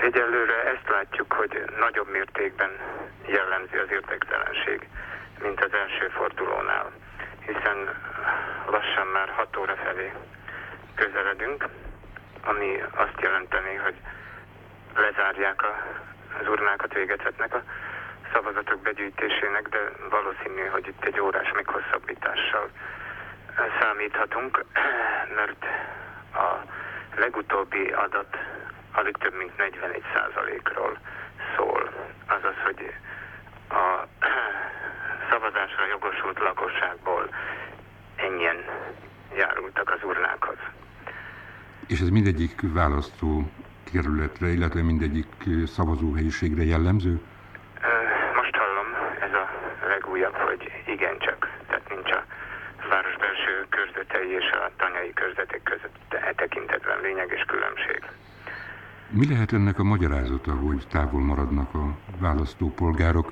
Egyelőre ezt látjuk, hogy nagyobb mértékben jellemzi az érdektelenség, mint az első fordulónál, hiszen lassan már 6 óra felé közeledünk, ami azt jelenteni, hogy lezárják az urnákat, véget vetnek a szavazatok begyűjtésének, de valószínű, hogy itt egy órás meghosszabbítással számíthatunk, mert a legutóbbi adat alig több mint 41%-ról szól. Azaz, hogy a szavazásra jogosult lakosságból ennyien járultak az urnákhoz. És ez mindegyik választókerületre, illetve mindegyik szavazóhelyiségre jellemző? Most hallom, ez a legújabb, hogy igencsak. Tehát nincs a város belső körzetei és a tanyai körzetek között tekintetben lényeges különbség. Mi lehet ennek a magyarázata, hogy távol maradnak a választópolgárok?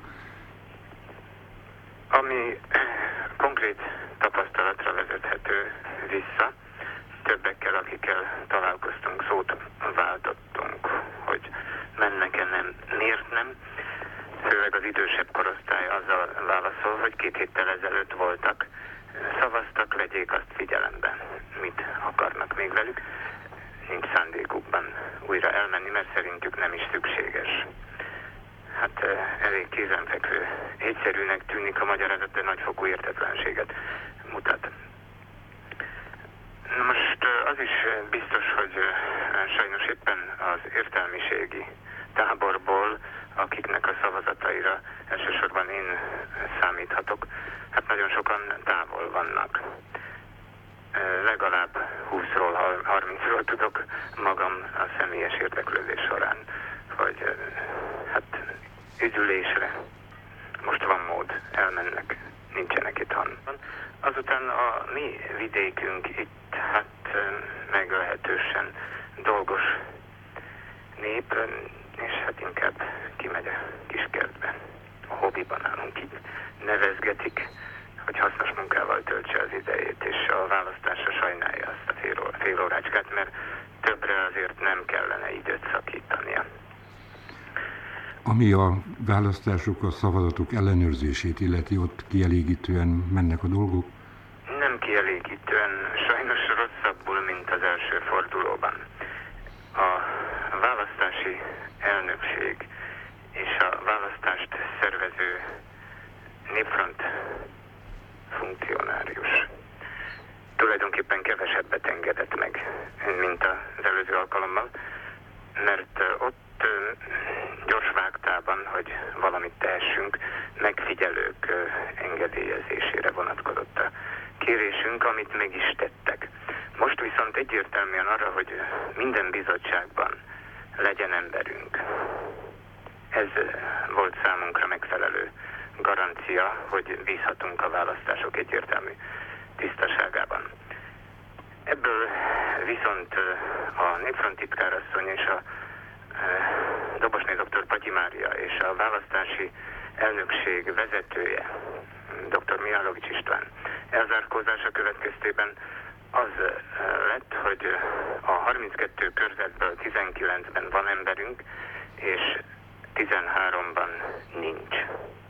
Ami konkrét tapasztalatra vezethető vissza, többekkel, akikkel találkoztunk, szót váltottunk, hogy mennek-e, nem, miért nem. Főleg az idősebb korosztály azzal válaszol, hogy 2 héttel ezelőtt voltak, szavaztak, vegyék azt figyelembe, mit akarnak még velük. Nincs szándékukban újra elmenni, mert szerintük nem is szükséges. Hát elég kézenfekvő, egyszerűnek tűnik a magyarázat, de nagyfokú értetlenséget mutat. Na most az is biztos, hogy sajnos éppen az értelmiségi táborból, akiknek a szavazataira elsősorban én számíthatok, hát nagyon sokan távol vannak. Legalább 20-ról, 30-ról tudok magam a személyes érdeklődés során, hogy hát üdülésre most van mód, elmennek, nincsenek itthon. Azután a mi vidékünk itt hát meglehetősen dolgos nép, és hát inkább kimegy a kiskertbe. A hobbiban állunk, így nevezgetik, hogy hasznos munkával töltse az idejét, és a választásra sajnálja azt a fél órácskát, mert többre azért nem kellene időt szakítania. Ami a választások, a szavazatok ellenőrzését illeti, ott kielégítően mennek a dolgok? Nem kielégítően, sajnos rosszabbul, mint az első fordulóban. A választási elnökség és a választást szervező népfront funkcionárius tulajdonképpen kevesebbet engedett meg, mint az előző alkalommal, mert ott gyors vágtában, hogy valamit tehessünk, megfigyelők engedélyezésére vonatkozott a kérésünk, amit meg is tettek. Most viszont egyértelműen arra, hogy minden bizottságban legyen emberünk. Ez volt számunkra megfelelő garancia, hogy bízhatunk a választások egyértelmű tisztaságában. Ebből viszont a népfront titkárasszony és a Dobosné dr. Patyi Mária és a választási elnökség vezetője, dr. Mihálovics István elzárkózása következtében az lett, hogy a 32 körzetből 19-ben van emberünk, és 13-ban nincs.